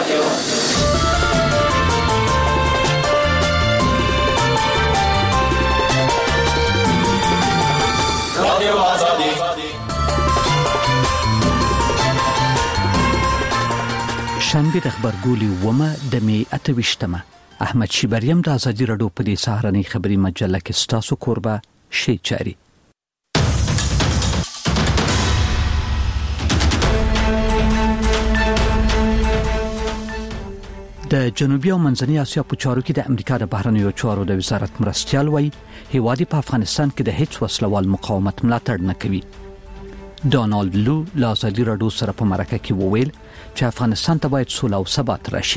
شنبه د خبرګولي ومه د می 28مه احمد شیبریم د ازادي رادیو په دې سهارنۍ خبري مجله کې ستاسو کوربه شي چاري. د جنوبي او منځنۍ اسیا په چارو کې د امریکا د بهرنیو چارو د وزارت مرستیال وایي هیواد په افغانستان کې د هیڅ وسلوال مقاومت ملاتړ نه کوي. ډونالد لو له ازادي رادیو سره په مرکه کې وویل چې افغانستان ته باید سوله او ثبات راشي.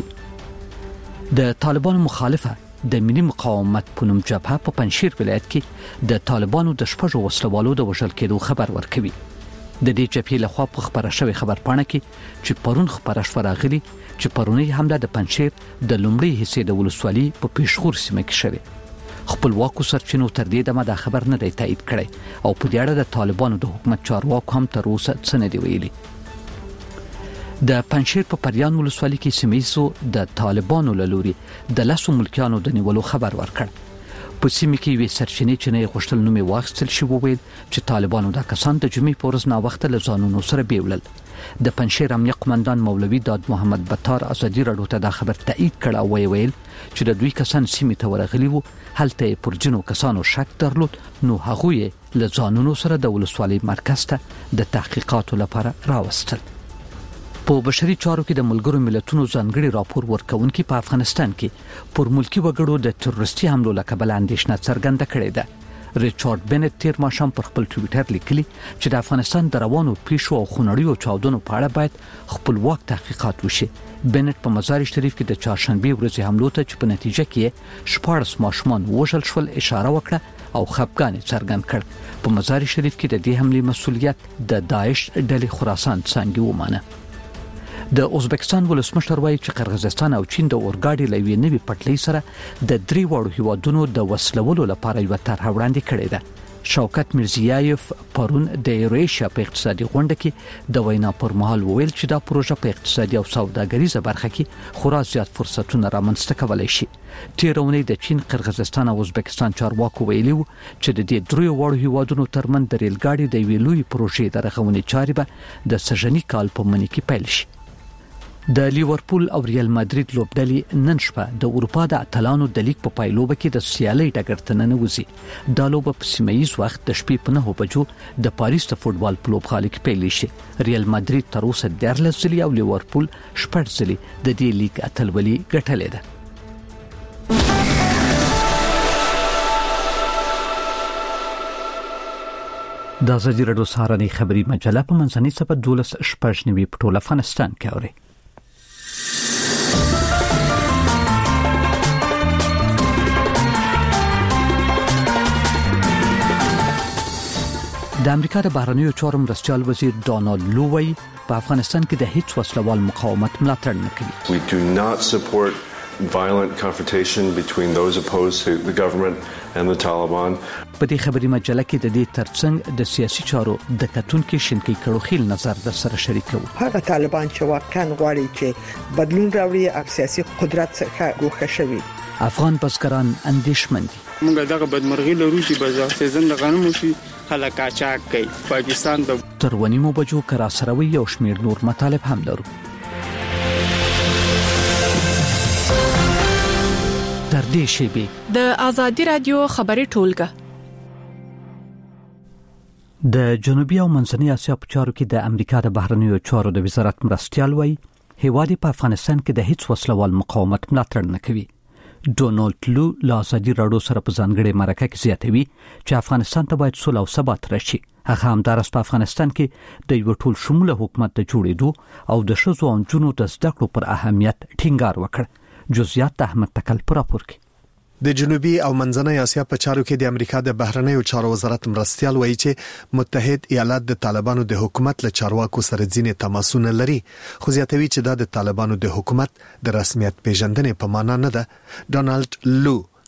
د طالبانو مخالفه د ملي مقاومت په نوم جبهه په پنځشیر ولایت کې د طالبانو د شپږو وسلوالو د وژل کېدو خبر ورکوي. د دې جبهې لخوا په خبره شوی خبرپاڼه کې چې پرون خبره شوه راغلي چې پرونی حمله د پنځشیر د لومړي حصے د ولسوالۍ په پیښور سیمه کې شوه. خپلواکو سرچینو تر دې دمه دا خبر نه دی تایید کړی او په دې اړه د طالبانو د حکومت چارواکو هم تر اوسه څه نه دی ویلي. د پنځشیر په پریان ولسوالۍ کې سیمېزو د طالبانو له لوري د لاسو ملکیانو د نیولو خبر ورکړ. په سیمه کې وی سرچینې چې نه غوښتل نومي واخیستل شي وویل چې طالبانو دا کسان د جمعې په ورځ نا وخت له ځانونو سره بیولل. د پنځشیر امنیه قومندان مولوي داد محمد بطار ازادي رادیو ته دا خبر تایید کړ او ویل چې د دوی کسان سیمې ته ورغلي وو. هلته پر جنو کسانو شک درلود نو هغه له ځانونو سره د ولسوالۍ مرکز ته د تحقیقاتو لپاره راوستل. په بشري چارو کې د ملګرو ملتونو ځانګړي راپور ورکونکي په افغانستان کې پر ملکی وګړو د تروریستي حملو له کبله اندېښنه څرګنده کړې ده. ریچارډ بنت تیر ماښام پر خپل ټویټر لیکلي چې د افغانستان د روانو پیښو او خونړیو چاودنو په اړه باید خپلواک تحقیقات وشي. بنت په مزار شریف کې د چهارشنبه ورځې حملو ته چې په نتیجه کې 14 ماشومان وژل شول اشاره وکړه او خفګان څرګند کړ. په مزار شریف کې د دې حملې مسؤلیت د داعش ډلې خراسان څنګه ومانه. د ازبکستان ولسمشر وایي چې قرغیزستان او چین د اورګاډي لوي نوي پټلۍ سره د درې وړو هیوادونو د وسلولو لپاره یو طرح وړاندې کړې ده. شوکت میرزیایف پرون د ایرویشیا په اقتصادي غونډه کې د وینا پر مهال وویل چې دا پروژه په اقتصادي او سوداګریزه برخه کې خورا زیات فرصتونه رامنځته کولای شي. تیرونی د چین، قرغیزستان او ازبکستان چارواکو ویلي وو چې د دې درې وړو هیوادونو ترمن د ریلګاډي د ویلوي پروژې د رغونې چارې به د سژني کال په منځ کې پیل شي. د لیورپول او ریال مادرید لوبډلې نن شپه د اروپا د اتلانو د لیګ په پایلوبه کې د سیالۍ ډګر ته ننوځي. دا لوبه په سیمه‌ییز وخت د شپې په 9 بجو د پاریس د فوتبال په لوبغالي کې پیل شي. ریال مادرید تر اوسه 14 ځلې او لیورپول 6 ځلې د دې لیګ اتلولي ګټلې ده. د ازادي رادیو سهارنۍ خبري مجله په منځنۍ صفحه 12 په ټول افغانستان کې اوري. د امریکا د بهرنیو چارو مرستیال وزیر ډونالد لو وایي په افغانستان کې د هیڅ وسلوال مقاومت ملاتړ نه کوي. We do not support violent confrontation between those opposed to the government and the Taliban. په دې خبري مجله کې د دې ترڅنګ د سیاسي چارو د کتونکو شینکی کړوخیل نظر در سره شریکو. هغه طالبان چې واقعا غواړي چې بدلون راوړي او سیاسي قدرت څخه ګوښه شوي. افغان بزګران اندېښمن دي. موږ دغه بدمرغي لرو چې بازار سیزن د غنمو شي خلک قاچاق کوي. پاکستان د تر ونیمو بجو کرا سروي او شمیر نور مطالب هم لرو. تر دې شی د ازادي رادیو خبري ټولګه د جنوبي او منځنۍ اسیا په چارو کې د امریکا د بهرنیو چارو د وزارت مرستیال وایي هیواد په افغانستان کې د هیڅ وسلوال مقاومت ملاتړ نه کوي. ډونالد لو له ازادي رادیو سره په ځانګړي مرکه کې زیاتوي چې افغانستان ته باید سوله او ثبات راشي. هغه همدارس په افغانستان کې د یو ټول شموله حکومت د جوړېدو او د ښځو او نجونو د زده کړو پر اهمیت ټینګار وکړ. جزئیات احمد تکل پر راپور کې. د جنوبي او منځنۍ اسیا په چارو کې د امریکا د بهرنیو چارو وزارت مرستیال وایي چې متحد ایالات د طالبانو د حکومت له چارواکو سره ځینې تماسونه لري، خو زیاتوي چې دا د طالبانو د حکومت د رسمیت پیژندنې په معنا نه ده. ډونالد لو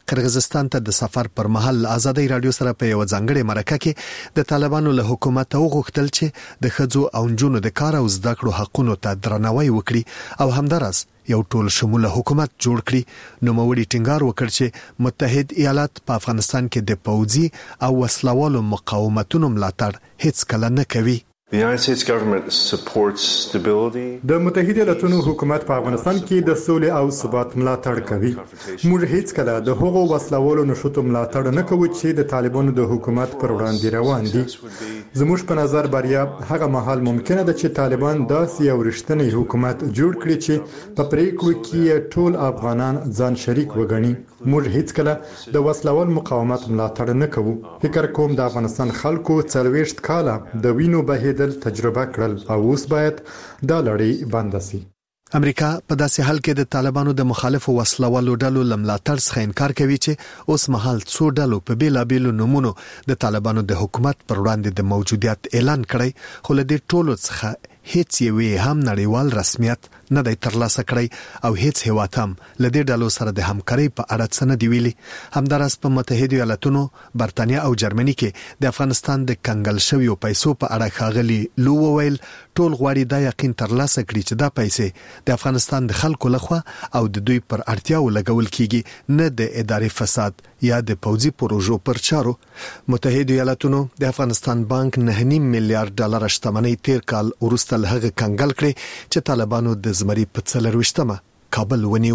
قرغیزستان ته د سفر پر مهال آزادۍ رادیو سره په یو ځانګړي مرکه کې د طالبانو له حکومت وغوښتل چې د ښځو او نجونو د کار او زده کړو حقونو ته درناوی وکړي او همدارس یو ټول شموله حکومت جوړ کړي. نو موري ټینګار وکړ چې متحد ایالات په افغانستان کې د پوځي او وسلوالو مقاومتونو ملاتړ هیڅ کله نه کوي. The United States government supports stability. د متحده ایالاتونو حکومت په افغانستان کې د سولې او ثبات ملاتړ کوي. موږ هیڅ کله د هغو وسلوالو نشوتو ملاتړ نه کوو چې د طالبانو د حکومت پر وړاندې روان دي. زموږ په نظر بریا هغه مهال ممکنه ده چې طالبان داسې یو رښتینی حکومت جوړ کړي چې په پریکړو کې ټول افغانان ځان شریک وګڼي. موږ هیڅ کله د وسلوال مقاومت ملاتړ نه کوو. فکر کوم د افغانستان خلکو 40 کاله د وینو بهیدل تجربه کړل او اوس باید دا لړۍ بند شي. امریکا په داسې حال کې د طالبانو د مخالفو وسلوالو ډلو لملاتړ څخه انکار کوي چې اوس مهال څو ډلو په بیلابیلو نمونو د طالبانو د حکومت پر وړاندې د موجودیت اعلان کړی، خو له دې ټولو څخه هیڅ یوې هم نړیوال رسمیت نه دی ترلاسه کړی او هیڅ هیواد هم له دې ډلو سره د همکارۍ په اړه څه نه دی ویلي. همدارس په متحده ایالاتونو، برتانیا او جرمني کې د افغانستان د کنګل شویو پیسو په اړه ښاغلي لو وویل ټول غواړي دا یقین ترلاسه کړي چې دا پیسې د افغانستان د خلکو لخوا او د دوی پر اړتیاو لګول کیږي، نه د اداري فساد یا د پوځي پروژو پر چارو. متحده ایالاتونو د افغانستان بانک 9.5 میلیارډ ډالر شتمنۍ تیر کال وروسته له هغه کنګل کړي چې طالبانو د زمري په 24مه کابل ونیو.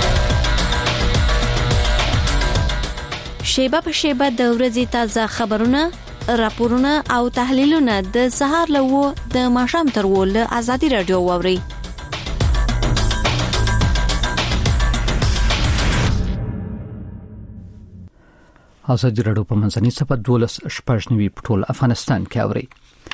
شیبه په شیبه د ورځې تازه خبرونه، راپورونه او تحلیلونه د سهار له د ماښام تر له آزادي رادیو واوري. آزادي رادیو په منځني صفه 12 په ټول افغانستان کې اوري.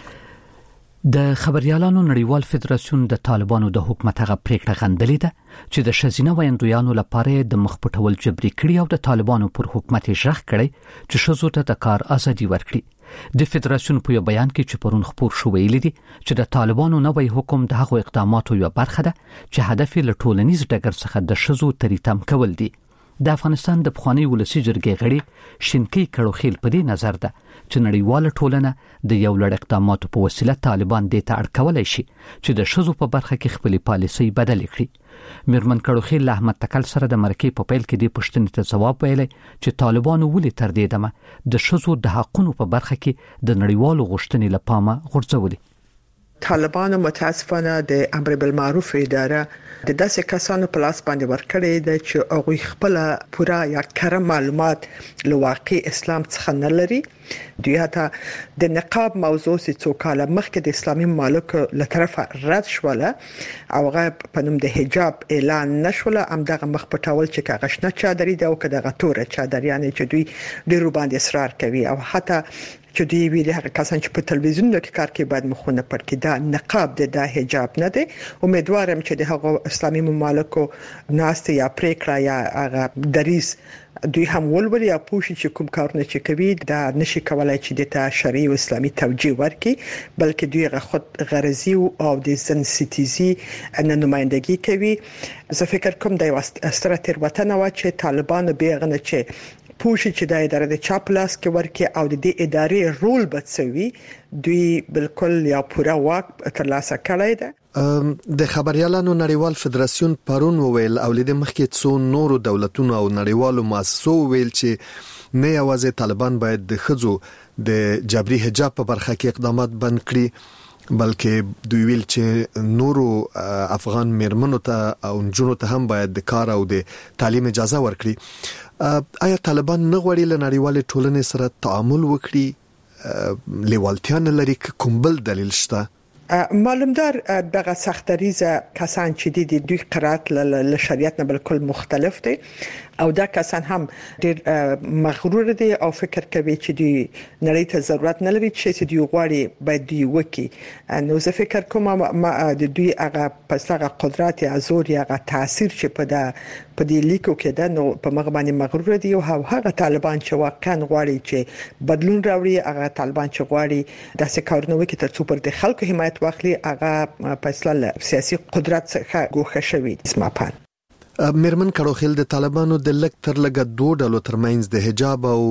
د خبريالانو نړیوال فدراسیون د طالبانو د حکومت هغه پریکړه غندلې ده چې د شزینه ویندویانو لپاره د مخپټول جبري کړي او د طالبانو پر حکومت ژغ کړي چې شزو ته د کار ازادي ورکړي. د فدراسیون په بیان کې چې پرون خبر شو ویلي دي چې د طالبانو نوې حکم د هغو اقداماتو یو برخه ده چې هدف له ټولنیز ډګر څخه د شزو تریتم کول دي. د افغانستان د پخوانی ولسی جرګې غړي شینکی کړوخیل په دې نظر ده چې نړیواله ټولنه د یو لړ اقداماتو په وسیله طالبان دې ته اړ کولای شي چې د شزو په برخه کې خپل پالیسي بدل کړي. میرمن کړوخیل احمد تکل سره د مرکې په پیل کې د پښتنې ته جواب ویلي چې طالبانو ولې تر دې دمه د شزو د حقونو په برخه کې د نړیوالو غوښتنې لپاره غورځولي. طالبانو متاسفانه د امر بالمعروف اداره د داسې کسانو په لاس باندې ورکړې ده چې هغه خپل پوره یا کره معلومات له واقعي اسلام څخه نه لري. دوی حتی د نقاب موضوع څو کاله مخکې د اسلامي مملکو له طرفه رد شوله او هغه په نوم د حجاب اعلان نشوله، هم دغه مخ پټول چې کاغشنه چادرې ده او کداغه توره چادر، یعنی چې دوی ډیرو باندې اصرار کوي او حتی چې دی ویلي هغه کسان چې په تلویزیون کې کار کوي باید مخونه پر کې دا نقاب د حجاب نه دی. امیدوارم چې د هغه اسلامي مملکو ناست یا پریکړه یا هغه دریس دوی هم ولولي یا پوښي چې کوم کارونه چې کوي دا نشي کولای چې د شرعي او اسلامي توجیه ورکړي، بلکې دوی خود غرضي او د سنسیتیزي نمائندګي کوي. زه فکر کوم د ستره تیروتنه و چې طالبان بیغنه چې پوښي چې د ادارې د چاپلاس کې ورکه او د دې ادارې رول بڅوي، دوی بالکل یا پوره واک ترلاسه کړی ده. د خبريالانو نړیوال فدراسیون پرون وویل او لید مخکې څو نورو دولتونو او نړیوالو مؤسسو ویل چې نه یوازې طالبان باید د خځو د جبري حجاب په برخه کې اقدامات بند کړي، بلکې دوی ویل چې نورو افغان میرمنو ته او نجونو ته هم باید د کار او د تعلیم اجازه ورکړي. آیا طالبان نه غواړي له نړیوال ټولنې سره تعامل وکړي؟ لیوالتیا نه لري؟ کوم بل دلیل شته؟ معلومدار دغه سختریزه کسان چې دي دوی قرات له شریعت نه بالکل مختلف دي او دا کسان هم ډیر مغرور دي او فکر کوي چې دوی نړۍ ته ضرورت نه لري چې دوی غواړي باید دوی وکي. نو زه فکر کوم د دوی هغه پسغه قدرت یا زور یا تاثیر چې په دې لیکو کې ده نو په مغ باندې مغرور دي او هغه طالبان چې واقعا غواړي چې بدلون راوړي، هغه طالبان چې غواړي داسې کارونه وکړي ترڅو پر د خلکو حمایت واخلي، هغه په اصل سیاسي قدرت څخه ګوښه شوی اسماپان. میرمن کړوخیل د طالبانو د لک تر لګه 2 ډلو ترمنځ د حجاب او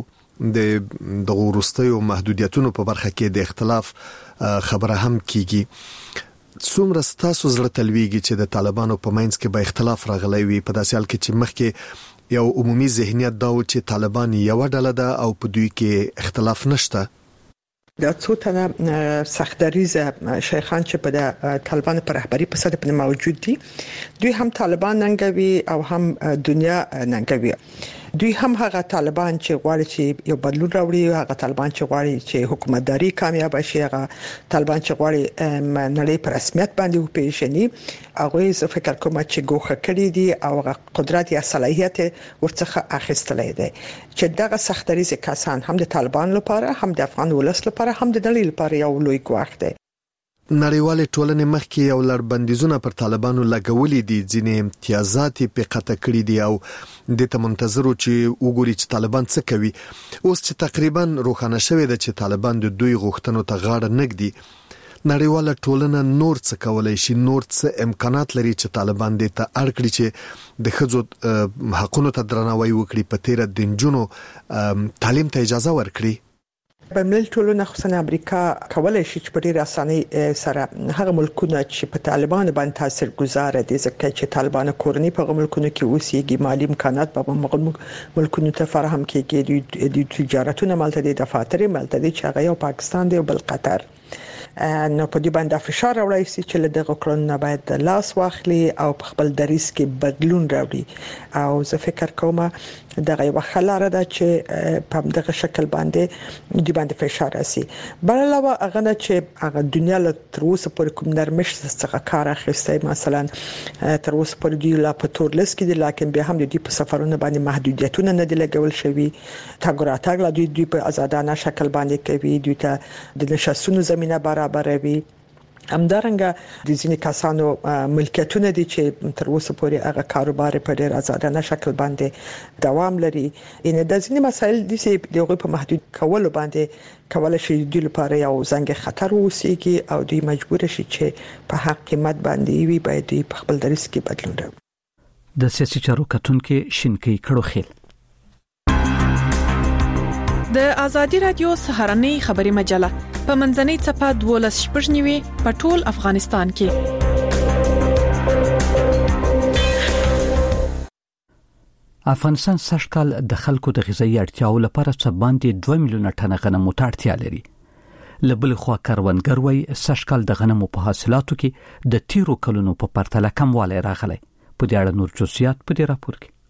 د ورستیو محدودیتونو په برخه کې د اختلاف خبره هم کیږي. څومره ستاسو زړه تلويږي چې د طالبانو په منځ کې به اختلاف راغلی وي په داسې حال کې چې مخکې یو عمومي ذهنیت دا و چې طالبان یو ډله ده او په دوی کې اختلاف نشته؟ دا څو تنه سختریز شیخان چې په طالبان پر رهبری په سر په موجود دي دوی هم طالبان ننګوي او هم دنیا ننګوي. دوی هم هغه طالبان چې غواړي چې یو بدلون راوړي، هغه طالبان چې غواړي چې حکومتداري کامیاب شي، هغه طالبان چې غواړي نړۍ پر رسمیت باندې وپیژني. هغه زه فکر کوم چې ګوښه کړی دي او هغه قدرت یا صلاحیت ورڅخه اخیستلای دی چې دغه سختریز کسان هم د طالبان لپاره هم د افغان ولس لپاره هم د نړۍ لپاره یو لوی ګواښ دی. نړیوال ټولنې مخکې یو لړ بندیزونه پر طالبانو لګولې دي، ځینې امتیازات په قطع کړی دي او د ته منتظرو چې وګوري چې طالبان څه کوي. اوس چې تقریبا روښانه شوې ده چې طالبان د دوی غوښتنو ته غاړه نږدي، نړیوال ټولنه نور څه کولای شي، نور څه امکانات لري چې طالبان دې ته اړ کړي چې د ښځو حقوقو ته درناوی وکړي، په تیر د نجونو تعلیم ته اجازه ورکړي. بین‌المللي ټولنه خصوصا امریکا کولای شي چې په ډیره اسانۍ سره هغه ملکونه چې په طالبان باندې تاثیرګذار دي، ځکه چې طالبان کورنۍ په ملکونو کې اوسېږي، مالی امکانات په ملکونو ته فراهم کیږي، د تجارتونو ملته دي، دفاتر ملته دي چې هغه یو پاکستان دی او بل قطر. نو په دې باندې فشار راوړی سي چې له دغه کړنو باید لاس واخلي او په خپل دریس کې بدلون راوړي. او زه فکر کوم دغه یو خلاره ده چې په دغه شکل باندې دی باندې فشار راسي. بل علاوه هغه نه چې هغه دنیا له تر اوسه پورې کوم نرمش څخه کار اخیستی، مثلا تر اوسه پورې دی لا په تور لس کې دي، لکه بیا هم د دې په سفرونو باندې محدودیتونه نه دي لګول شوی. تاګ راتګ لا دوی په آزادانه شکل باندې کوي، دوی ته د نشستونو زمينه برابروي. همدارنګه د ځینې کسانو ملکیتونه دي چې تر اوسه پورې هغه کاروبار په ډیر آزادانه شکل باندې دوام لري. ان د ځینې مسایل د دغه په محدود کولو باندې کولای شي د لپاره یو زنګ خطر وسیږي او دوی مجبور شي چې په حق قیمت باندې وي باید په خپل دریس کې بدلون راوړي. د سیاسي چارو کتونکو شینکی کړوخیل د ازادي رادیو سهارنۍ خبري مجله په منځنۍ چپه 12:00 په ټول افغانستان کې. افغانستان سږکال د خلکو د غذایی اړتیاو لپاره څه باندې 2 میلیونه ټنه غنمو ته اړتیا لري. لبل خو کاروانګر وای سږکال د غنمو په حاصلاتو کې د تیرو کلونو په پرتله کموالی راغلی. په دې اړه نور جزئیات په دې راپور کې.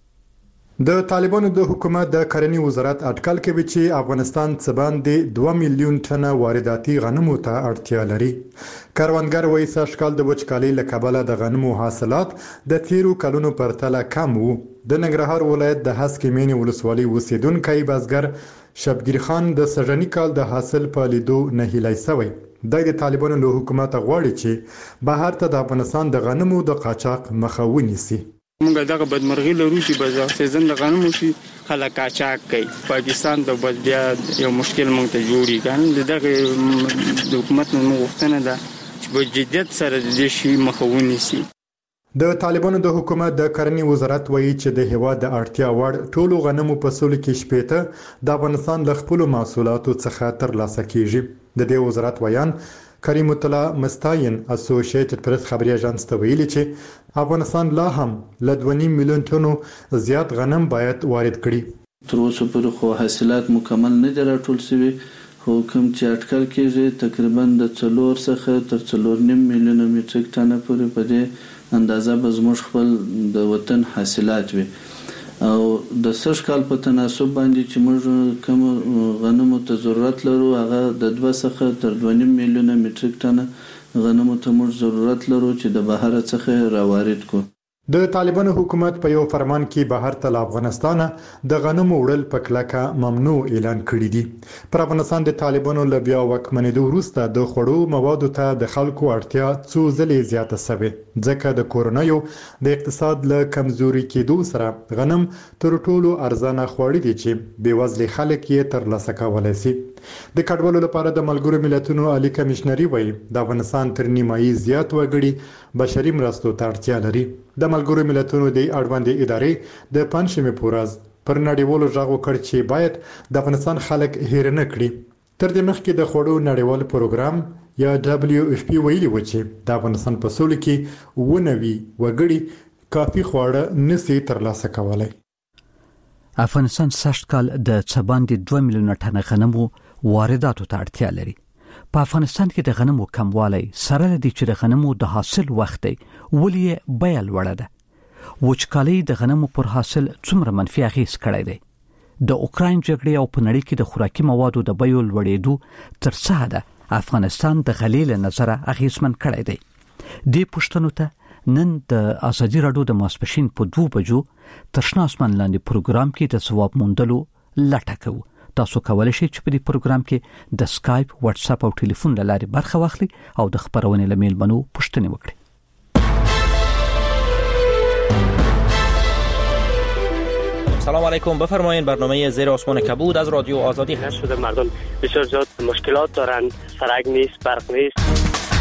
د طالبانو د حکومت د کرنې وزارت اټکل کوي چې افغانستان څه باندې 2 میلیون ټنه وارداتي غنمو ته اړتیا لري. کاروانګر وایي سږکال د وچکالۍ له کبله د غنمو حاصلات د تیرو کلونو پرتله کم وو. د ننګرهار ولایت د هسکې مینې ولسوالۍ اوسیدونکی بزګر شبګیر خان د سږني کال د حاصل په لیدو نه هیلی شوی. د طالبانو له حکومت غواړي چې بهر ته د افغانستان د غنمو د قاچاق مخه ونیسي. موږ دغه بدمرغي لرو چې بازار سیزن د غنمو شي خلک قاچاق کوي. پاکستان د بیا یو مشکل موږ ته جوړي ګان دغه د حکومت نو غوښتنه ده چې په جديت سره د شي مخه ونیسي. د طالبانو د حکومت د کرنې وزارت وایي چې د هیواد د اړتیا وړ ټولو غنمو فصلو کې شپېته د افغانستان له خپل محصولاتو څخه ترلاسه کیږي. د دې وزارت ویان کریم الله مستاین اسوسییټډ پریس خبري اژانس ته ویلي چې افغانستان لا هم له 2.5 میلیون ټنو زیات غنم باید وارد کړي. تر اوسه پورې خو حاصلات مکمل نه دي راټول شوي، خو کوم چې اټکل کېږي تقریبا د 4 څخه تر 4.5 میلیون میټریک ټنه پورې په دې اندازه به زموږ خپل د وطن حاصلات وي. او د سږکال په تناسب باندې چې موږ کوم غنمو ته ضرورت لرو هغه د 2 څخه تر 2.5 میلیونه میټریک ټنه غنمو ته موږ ضرورت لرو چې د بهر څخه راوارد کړو. د طالبانو حکومت په یو فرمان کې بهر ته افغانستان د غنمو وړل په کلکه ممنوع اعلان کړی دی. پر افغانستان د طالبانو له بیا واکمنېدو وروسته د خوړو موادو ته د خلکو اړتیا څو ځلې زیاته شوه، ځکه د کورونایو د اقتصاد له کمزوري کېدو سره غنم تر ټولو ارزانه خواړه دي چې بیوزلي خلک یې ترلاسه کولای شي. د کډوالو لپاره د ملګرو ملتونو عالی کمشنري وایي د افغانستان تر نیمایي زیات وګړي بشري مرستو ته اړتیا لري. د ملګرو ملتونو د اړوندې ادارې د پنځمې پورز پر نړیوالو ژغ وکړ چې باید د افغانستان خلک هیر نه کړي. تر دې مخکې د خوړو نړیوال پروګرام یا WFP ویلي و چې د افغانستان په سولو کې 90 وګړي کافي خواړه نسي ترلاسه کولای. افغانستان سږ کال د څباندې 2 میلیونه ټنه غنمو وارداتو ته اړتیا لري. په افغانستان کې د غنمو کموالی سره لدی چې د غنمو د حاصل وخت دی ولې بیه لوړه ده. وچکالي د غنمو پر حاصل څومره منفي اغیز کړی دی. د اوکراین جګړې او په نړۍ کې د خوراکي موادو د بیو لوړېدو تر څه حده افغانستان د غلې له نظره اغیزمن کړی دی. دې پوښتنو ته نن د ازادي راډیو د ماسپښین په 2 بجو تر شنه اسمان لاندې پروګرام کې د ځواب موندلو لټه کوو. تاسو کولای شئ چې په دې پروګرام کې د سکایپ، واتس اپ او ټلیفون له لارې برخه واخلئ او د خبرونې له میلمنو پوښتنې وکړئ. سلام علیکم، بفرمایید. برنامه زیر آسمان کبود از رادیو آزادی هست. شده مردم بسیار زیاد مشکلات دارن، سرک نیست، برق نیست.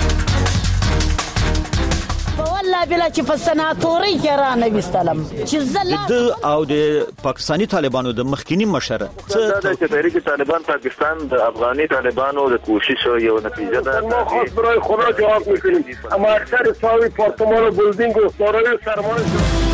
والله بلا چې په سناتوري کې را نه وستلم چې زله او د پاکستانی طالبانو د مخکینی مشر څه د تحریک طالبان پاکستان د افغاني طالبانو د کوشش یو نتیجه ده. ما خاص برای خدا جواب میکنیم، اما اکثر ساوی پارتمان و بلدینگ و سارای سرمان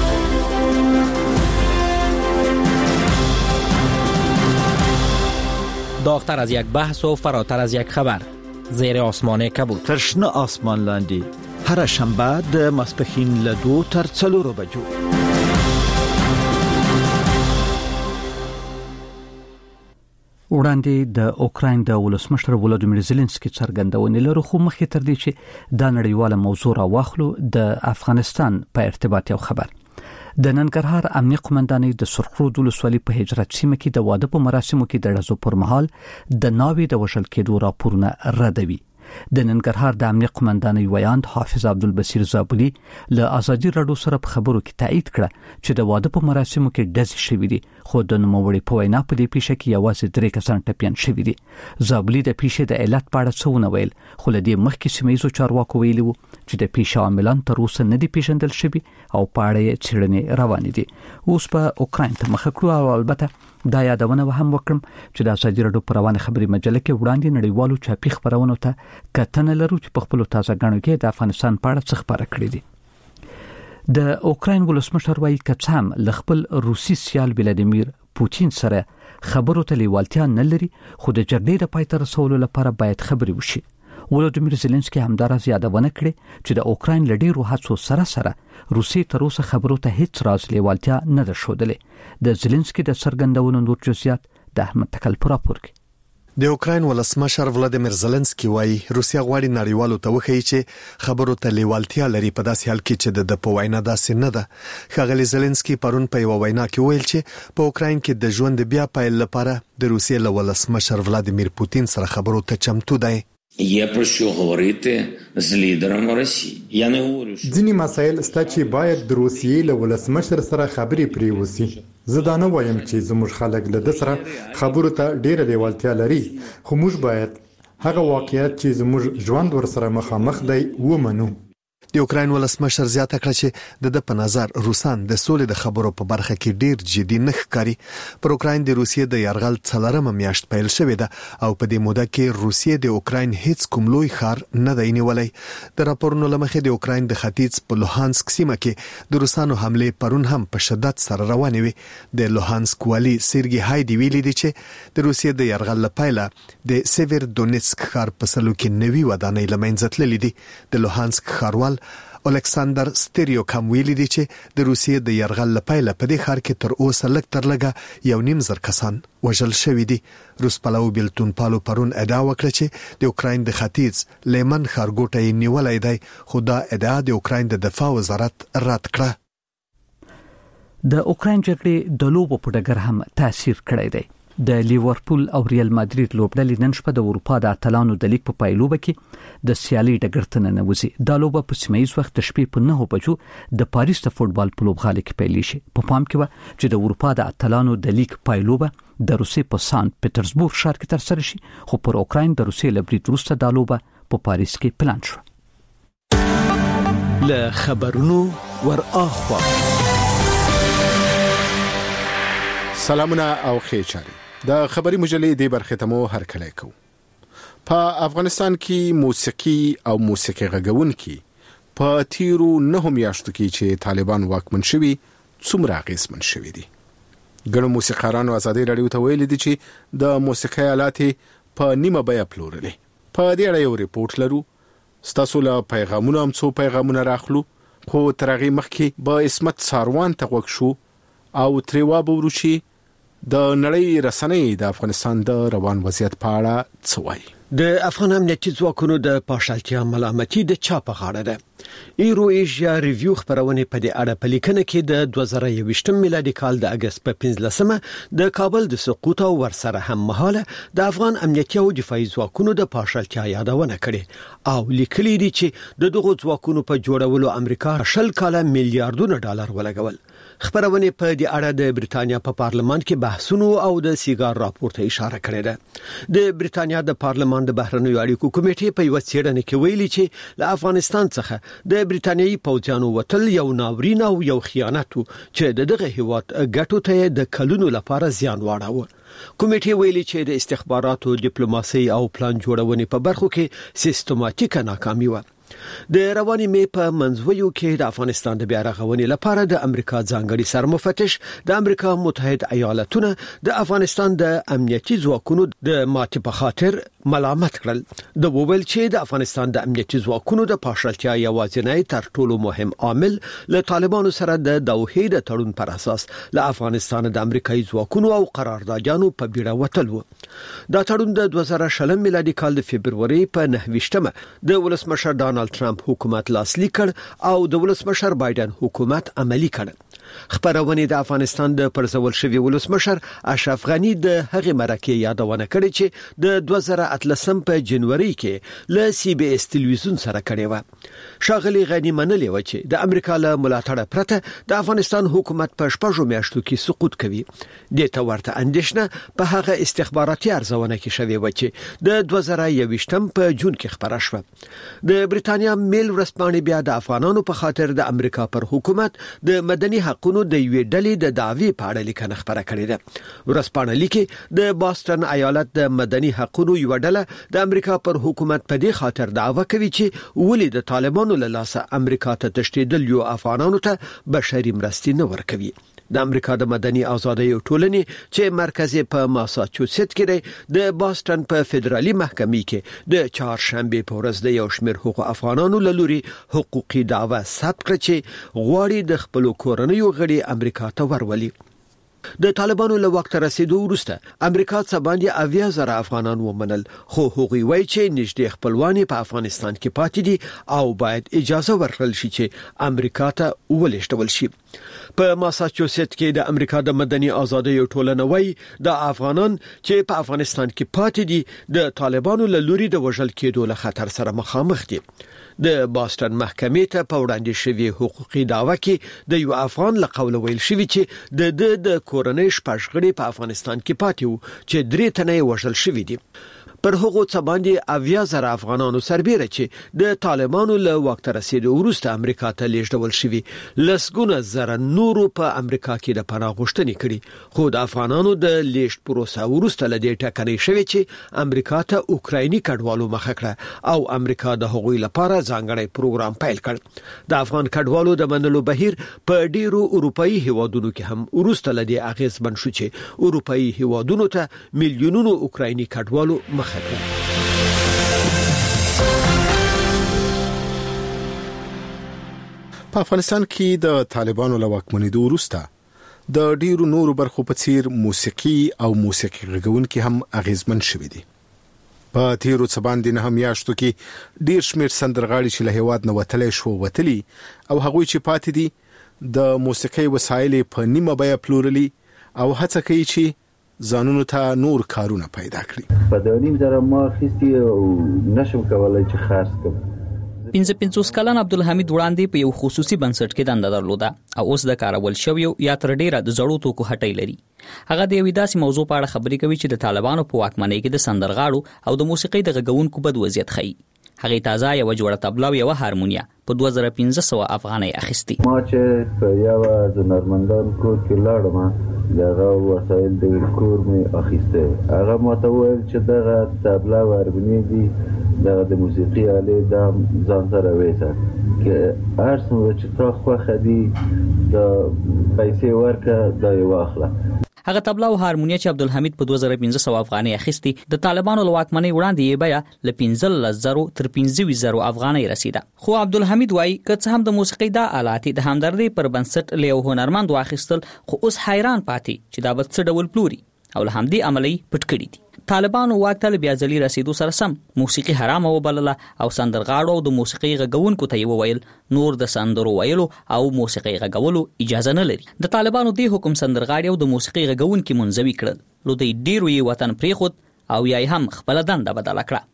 داغتر از یک بحث و فراتر از یک خبر. زیر آسمان کبود، ترشنه آسمان لاندی، هر شنبه د ماسپښین له 2 تر 4 بجو. وړاندې د اوکراین د ولسمشر ولادیمیر زيلنسکي څرګندونې لري، خو مخکې تر دې چې د نړیواله موضوع راواخلو د افغانستان په ارتباط یو خبر. د ننګرهار امنیه قومندانۍ د سرخرود ولسوالۍ په هجرت سیمه کې د واده په مراسمو کې د ډزو پر مهال د ناوې د وژل کېدو راپورونه ردوي. د ننګرهار د امنیه قومندانۍ ویاند حافظ عبدالبصیر زابلی له ازادي راډیو سره په خبرو کې تایید کړه چې د واده په مراسمو کې ډزې شوې دي، خو د نوموړي په وینا په دې پیښه کې یوازې 3 کسان ټپیان شوي دي. زابلی د پیښې د علت په اړه څه ونه ویل، خو له دې مخکې سیمه‌ییزو چارواکو ویلي وو چې د پیښې عاملان تر اوسه نه دي پیژندل شوي او په اړه یې څېړنې روانې دي. اوس په اوکراین ته مخه کړو او البته دا یادونه هم وکړم چې د ازادي راډیو په روانه خبري مجله کې وړاندې نړیوالو چاپی خبرونو ته کتنه لرو چې په خپل تازه غاڼو کې د افغانستان په اړه څه خبره کړې دي. د اوکراین ولسمشر وايي چې هم ل خپل روسي سیال ولادیمیر پوتین سره خبرو ته لیوالتیا نه لري، خو د جګړې د پای ته رسولو لپاره باید خبري وشي. ولادیمیر زيلنسکي همدارس یادونه کړې چې د اوکراین لډیرو هڅو سره روسي تر اوسه خبرو ته هیڅ راز لیوالتیا نه ده ښودلې. د زيلنسکي د څرګندونو نور جزئیات د احمد تکل پر راپور کې. د اوکراین ولسمشر ولادیمیر زيلنسکي وايي روسیا غواړي نړیوالو ته وښيي چې خبرو ته لیوالتیا لري، په داسې حال کې چې د په وینا داسې نه ده. ښاغلي زيلنسکي پرون په یو وینا کې ویل چې په اوکراین کې د ژوند بیا پیل لپاره د روسیې له ولسمشر ولادیمیر پوتین سره خبرو ته چمتو دی. Є про що говорити з лідерами Росії. Я не говорю, що ځینې مسایل ستا چې باید د روسیې له ولسمشر سره خبرې پرې وسی. زه دا نه وایم چې زموږ خلک له د سره خبرو ته ډېره لیوالتیا لري، خو موږ باید هغه واقعیت چې زموږ ژوند ورسره مخامخ دی ومنو. د اوکراین ولسمشر زیاته کړه چې د په نظر روسان د سولې د خبرو په برخه کې ډیر جدي نه ښکاري. پر اوکراین د روسیې د یرغل 4مه میاشت پیل شوې ده او په دې موده کې روسیې د اوکراین هیڅ کوم لوی ښار نه دی نیولی. د راپورونو لمخې د اوکراین د ختیځ په لوهانسک سیمه کې د روسانو حمله پرون هم په شدت سره روانې وي. د لوهانسک والی سرګي هایدي ویلي دی چې د روسیې د یرغل لپاره د سیور دونیتسک ښار په سلو کې نوي ودانۍ لمنځه تللې دي. د لوهانسک ښاروال الکساندر ستریو کم ویلي دی چې د روسیې د یرغل لپاره په دې ښار کې تر اوسه لږ تر لږه 1.5 کسان وژل شوي دي. روس پلو بیلتون پالو پرون ادعا وکړه چې د اوکراین د ختیځ لیمن ښارګوټه یې نیولای دی، خو دا ادعا د اوکراین د دفاع وزارت رد کړه. د اوکراین جګړې د لوبو په ډګر هم تاثیر کړی دی. د لیورپول او ریال مادرید لوبډلې نن شپه د اروپا د اتلانو د لیګ په پایلوبه کې د سیالي ډګر ته ننوځي. دا لوبه په سیمه‌ییز وخت د شپې په 9 بجو د پاریس د فوټبال په لوبغالي کې پیل شي. په پام کې و چې د اروپا د اتلانو د لیګ پایلوبه د روسیې په سانت پټرزبورګ ښار کې ترسره شي، خو پر اوکراین د روسیې له برید وروسته دا لوبه په پاریس کې پلان شو. له خبرونو ور اخوا. سلامونه او خیر چاري. د خبري مجلې د برخه ته مو هرکلی کو. په افغانستان کې موسیقي او موسیقي غږونکي په تیرو 9 میاشتو کې چې طالبان واکمن شوي څومره اغیزمن شوي دي. ګڼو موسیقارانو ازادي رادیو ته ویلي دي چې د موسیقي آلاتې په نیمه بیه پلورلې. په دې اړه یو ریپورت لرو. ستاسو له پیغامونو هم څو پیغامونه راخلو، خو تر هغې مخکې به اسمت ساروان ته غوږ شو او ترې وابورو چې د نړۍ رسنۍ د افغانستان د روان وضعیت په اړه څه وایي. د افغان امنیتي ځواکونو د پاشلتیا ملامتي د چا په غاړه ده. ایرو ایشیا ریویو خبرونه په دې اړه په لیکنه کې د 2021 میلادي کال د اگست په 15مه د کابل د سقوط او ورسره هم مهاله د افغان امنیتي او دفاعي ځواکونو د پاشلتیا یادونه کړې او لیکلي دي چې د دغو ځواکونو په جوړولو امریکا 10 کاله میلیارډونه ډالر ولګول. خبرونه په دې اړه د بریتانیا په پارلمان کې بحثونو او د سیګار راپور ته اشاره کړې ده. د بریتانیا د پارلمان د بهرنیو اړیکو کمیټې په یو څېړنه کې ویلي چې له افغانستان څخه د بریتانیایي پوځیانو وتل یو ناورین او یو خیانت چې دغه هیواد ګټو ته د کلونو لپاره زیان واړاوه. کمیټې ویلي چې د استخباراتو ډیپلوماسي او پلان جوړونې په برخو کې سیستماتیکه ناکامي و. د رواني می په منځویو کې د افغانستان د بیا رغونې لپاره د امریکا ځانګړي سرمفتش د امریکا متحده ایالاتونو د افغانستان د امنیتي ځواکونو د ماتې په خاطر ملامت کړل. د وویل چې د افغانستان د امنیتي ځواکونو د پاشلتیا یوازینی تر ټولو مهم عامل له طالبانو سره د دوحې د تړون پر اساس له افغانستان د امریکایي ځواکونو او قراردادیانو په بیړه وتل و. دا تړون د 2020 میلادي کال د فبرवरी په 9مه د ولسمشر ډانلډ ټرمپ حکومت لاسلیک کړ او د ولسمشر بایدن حکومت عملی کړ. خبرونه د افغانستان د پرځول شوی ولسمشر اشرف غنی د هغې مرکه یادونه کړې چې د 2018 په جنوري کې له سی بي اس تلویزیون سره کړې و. شاغلی غنی منلې و چې د امریکا له ملاتړ پرته د افغانستان حکومت په 6 میاشتو کې سقوط کوي. د تورته اندیشنه په هغه استخباراتي ارزونه کې شوی و چې د 2021 په جون کې خبره شوه. د بریتانیا میل ورسپانې بیا د افغانانو په خاطر د امریکا پر حکومت د مدني حقوقو د یوې ډلې د دعوی په اړه لیکنه خبره کړې ده. ورسپانې لیکي د باستن ایالت د مدني حقوقو یو ډله د امریکا پر حکومت په دې خاطر دعوه کوي چې ولې د طالبانو له لاسه امریکا ته تشدید یو افغانانو ته بشري مرستې نه ورکوي. د امریکا د مدني ازادۍ ټولنې چې مرکز په ماساچوسټ کې د باستن په فدرالي محکمې کې د چهارشنبه په ورځ د یو شمېر حقوق افغانانو له لوري حقوقي دعوه ثبت کړه چې غواړي د خپل کورنیو غړي امریکا ته ورولي. د طالبانو له وخت رسیدو وروسته امریکا څخه باندې 80,000 افغانان ومنل، خو هغوی وایي چې نږدې خپلوان په افغانستان کې پاتې دي او باید اجازه ورکړل شي چې امریکا ته ولېږدول شي. په ماساچوسټ کې د امریکا د مدني ازادۍ ټولنه وایي د افغانان چې په افغانستان کې پاتې دي د طالبانو له لوري د وژل کېدو له خطر سره مخامخ دي. د باستن محکمې ته په وړاندې شوی حقوقي دعوه کې د یو افغان له قوله ویل شوی چې د کورنۍ شپږ غړي په افغانستان کې پاتې وو چې 3 تنه وژل شوی دي. پر هغو څه باندې 80,000 افغانانو سربېره چې د طالبانو له وخت رسیدو وروسته امریکا ته لیږدول شوي، لسګونه زره نورو په امریکا کې د پناه غوښتنې کړي، خو د افغانانو د لیږد پروسه وروسته له دې ټاکنې شوې چې امریکا ته اوکرایني کډوالو مخه کړه او امریکا د هغوی لپاره ځانګړی پروګرام پیل کړ. د افغان کډوالو د منلو بهیر په ډیرو اروپאי هیوادونو کې هم وروسته له دې اغیزمن شو چې اروپאי هیوادونو ته میلیونونو اوکرایني کډوالو مخه په افغانستان کې د طالبانو له واکمنېدو وروسته د ډیرو نورو برخو په څیر موسیقي او موسیقي غږونکي هم اغیزمن شوي دي. په تیرو څه باندې نه میاشتو کې ډیر شمېر سندرغاړي چې له هیواد نه وتلي او هغوی چې پاتې دي د موسیقي وسایل په نیمه بیه پلورلي او هڅه کوي چې ځانونو ته نور کارونه پیدا کړي. په دونیم زره ما خستی او نشم کولای چې خرڅ کړم. 55 کلن عبدالحمید وړاندې په یو خصوصي بنسټ کې دنده درلوده او اوس د کارول شوی یا تر ډیره د زړو توکو هټۍ لري. هغه د یوې داسې موضوع په اړه خبرې کوي چې د طالبانو په واکمنۍ کې د سندرغاړو او د موسیقۍ د غږونکو بد وضعیت ښيي. هغه تازه یو جوړه طبله او یو هارمونیا په 2500 افغانۍ اخیستي. ما چې په یو د نرمندان کور کې لاړم دغه وسایل د کور مې اخیسته. هغه ماته وویل چې دغه طبله او هارمونی دي دغه د موسیقي آلې د ځان سره وېسه کې هر څومره چې تا خوښه دي د پیسې ورکه دا یې واخله. هغه طبله او هارمونیا چې عبدالحمید په 2500 افغانۍ اخیستي د طالبانو له واکمنۍ وړاندې یې بیه له 15,000 تر 25,000 افغانۍ رسیده. خو عبدالحمید وایي که څه هم د موسیقۍ دا آلات د همدردۍ پر بنسټ له یو هنرمند واخیستل خو اوس حیران پاتې چې دا به څه ډول پلوري او له همدې عملي پټ کړي دي. طالبانو واک ته بیا ځلې رسیدو سره سم موسیقي حرام وبلله او سندرغاړو او د موسیقي غږونکو ته یې وویل نور د سندرو ویلو او موسیقي غږولو اجازه نه لري. د طالبانو د حکم سندرغاړي او د موسیقي غږونکو منځوي کړل نو د ډیرو یې وطن پریخود او یې هم خپل دنده بدل کړه.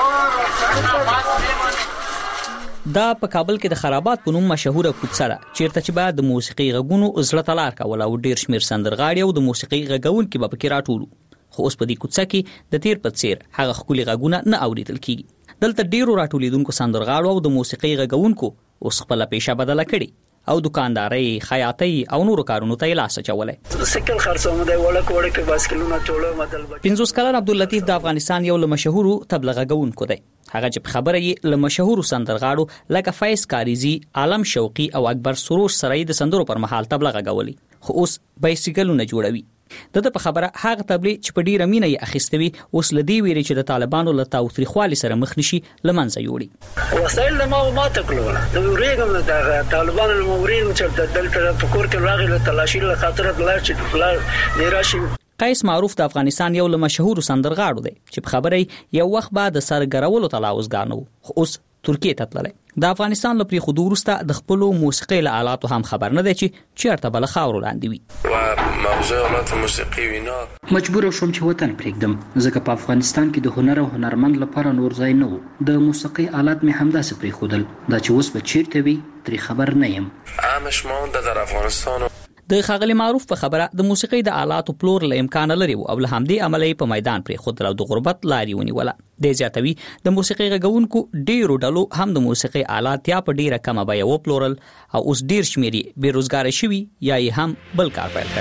دا په کابل کې د خرابات په نوم مشهوره کوڅه ده چیرته چې بعد د موسیقي غږونو زړه تلار کول او ډیر شمیر سندرغاړي او د موسیقي غږونکو په کې راټولو. خو اوس په دې کوڅه کې د تیر په څیر هغه خولي غږونه نه اوریدل کیږي. دلته ډیرو راټولیدونکو سندرغاړو او د موسیقي غږونکو اوس خپل پیشه بدله کړي او دکانداري، خیاطي او نورو کارونو ته لاس اچولای. سکل خرڅوم دی وړک باسکلونه ټوله مدل. 50 کلن عبداللطیف د افغانستان یو له مشهورو طبله غږونکو دی. هغه چې خبره یې له مشهورو سندرغاړو لکه فیض کاریزی، عالم شوقي او اکبر سروش سره د سندرو پر مهال طبله غږولي. خو اوس بایسیکلونه جوړوي. دغه په خبره هغه طبلې چې په ډیره مینه یې اخیستوي اوس لدی ویری چې د طالبانو له تاوتریخوالي سره مخ نشي لمنځه یوړي. وسایل ما تکلوله د ورېګم د طالبانو له مورین چې دلته په کور کې راغی له تلاشي له خاطر بلار چې بلار دی راشي. قیس معروف د افغانستان یو له مشهور سندرغاړو دی چې په خبره یو وخت بعد سرګرولو تلاوز غانو خو اوس ترکیه ته تللی. د افغانستان له پری خودو وروسته د خپل موسیقي له آلاتو هم خبر نه دی چې چیرته بل خاور لاندې وي. و موضوع آلات موسیقي وینا مجبور شوم چې وطن پرېږدم ځکه په افغانستان کې د هنر او هنرمند لپاره نور ځای نه و. د موسیقي آلات مې همداسې پرېښودل. دا چې اوس به چیرته وي ترې خبر نه یم. همش مانده در افغانستان. د خاغلی معروف په خبره د موسیقۍ د آلاتو پلور له امکان لري او له همدې عملي په میدان پرې خود او د غربت لاري ونیوله. د زیاتوي د موسیقۍ غږونکو ډیرو ډلو هم د موسیقۍ آلات یا په ډیره کمه بیه و پلورل او اوس ډیر شمیري بیروزګار شوي یا یې هم بل کار پیل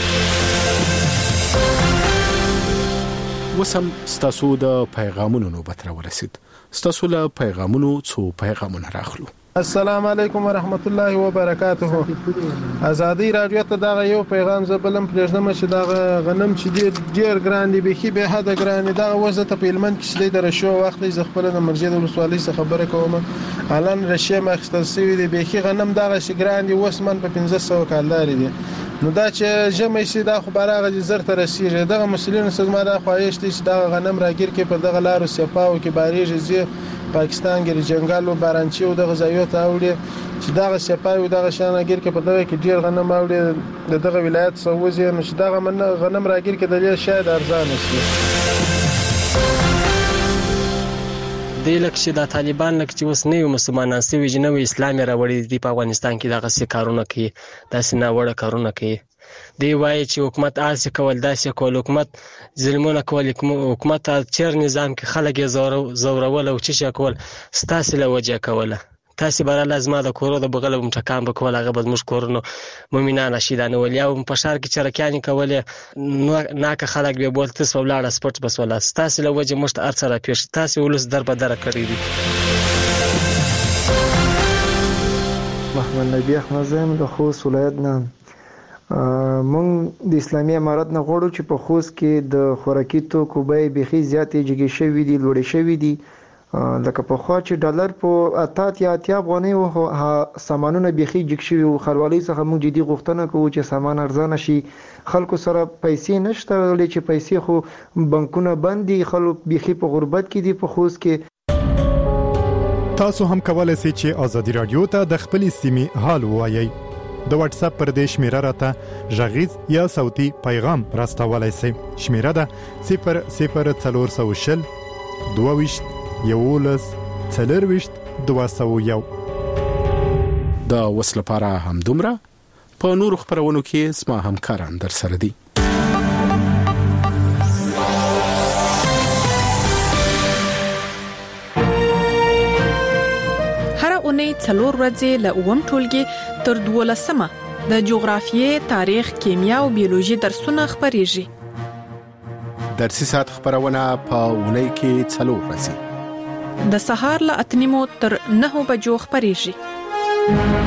کړی. وسم ستاسو د پیغامونو نوبت را ورسید. ستاسو له پیغامونو څو پیغامونه راخلو. السلام علیکم ورحمت الله وبرکاته. ازادي رادیو ته دا یو پیغام زبلم پرېږدم چې دا غنم چې ډیر ګران دی به به حد ګران دا وزه ته په علمن کې د رشو وخت ز خپل د مرجد ولسوالۍ څخه خبره کوم. الان رشي مخستل سوي دی به غنم دا شي ګران دی وسمن په 1500 کالدار دی. نو دا چې جمع شي دا خو بارغه زر تر رسیږي. دغه مسلمان سزما دا خواهش دي چې دا غنم راګیر کې په دغه لارو سپاو کې باریږي زی پاکستان کې جنگال او بارانچي او دغه ځایو ته وړي چې دغه سپاو دغه شانګیر کې په دغه کې ډیر غنم وړي دغه ولایت سوځي نو چې دغه غنم راګیر کې د شاید ارزان شي. د لکه د طالبان لکه چې اوس نه مسلمانان سوي جنوي اسلامي راوړي دی په افغانستان کې دغه څه کارونه کوي داسې نه وړه کارونه کوي. دی وایي چې حکومت آسي کول داسې کول حکومت ظلمونه کول حکومت چیر نظام کې خلک یې زورول او چی کول ستاسو له وجه کوله. تاسو به لازمه د کورو د بغل مټکان به کول هغه به موږ کورونو مؤمنان شیدانه ولیا او په شهر کې چرکیانی کولې ناکه خلک به بولت سو ولاړه سپورت بس ولا تاسو له وجه مشت ارسره پیش تاسو ولس در به در کړی دي. محمد نبی احمد زم د خوست ولایت نه مونږ د اسلامي امارت نه غواړو چې په خوست کې د خوراکي توکو بیې بيخي زیاتې جګې شوې دي لوړې شوې دي. لکه په خوا چې ډالر په اتات یا اتیا افغانۍ او سامانونه بيخي جګ شوي او خلوالۍ څخه موږ جدي غوښتنه کوو چې سامان ارزانه شي. خلکو سره پیسې نشته ولې چې پیسې خو بانکونه بند دي. خلک بيخي په غربت کې دي په خوست کې. تاسو هم کولای شئ چې ازادي رادیو ته د خپل سیمې حال ووایي. د واتس اپ پر دې شمیره راته ژغیز یا صوتي پیغام راستولای شئ. شمیره ده 00400 22 11 4 د وسله لپاره هم دومره په نور خبرونو کې اسما همکاران در سره دي. اونۍ 4 ورځې له 9 ټولګي تر 12مه د جغرافیې، تاریخ، کیمیا او بیولوژي درسونه خبريږي. درسي ساعت خبرونه په اونۍ کې 4 ورځې د سهار له 8 تر 9 بجو خبريږي.